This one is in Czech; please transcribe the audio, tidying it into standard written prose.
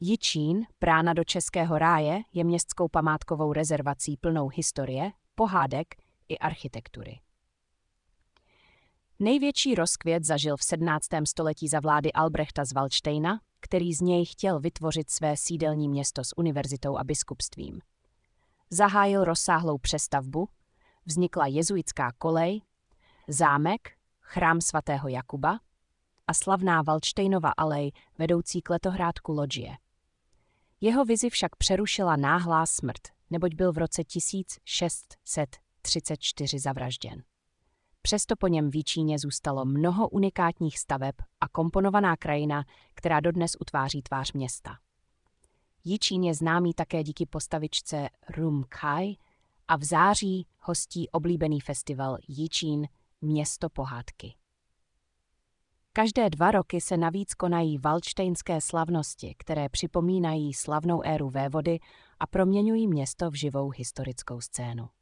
Jičín, brána do Českého ráje, je městskou památkovou rezervací plnou historie, pohádek i architektury. Největší rozkvět zažil v 17. století za vlády Albrechta z Valdštejna, který z něj chtěl vytvořit své sídelní město s univerzitou a biskupstvím. Zahájil rozsáhlou přestavbu, vznikla jezuitská kolej, zámek, chrám svatého Jakuba a slavná Valdštejnova alej vedoucí k letohrádku Lodžie. Jeho vizi však přerušila náhlá smrt, neboť byl v roce 1634 zavražděn. Přesto po něm v Jičíně zůstalo mnoho unikátních staveb a komponovaná krajina, která dodnes utváří tvář města. Jičín je známý také díky postavičce Rum Kai a v září hostí oblíbený festival Jičín Město pohádky. Každé 2 roky se navíc konají valdštejnské slavnosti, které připomínají slavnou éru vévody a proměňují město v živou historickou scénu.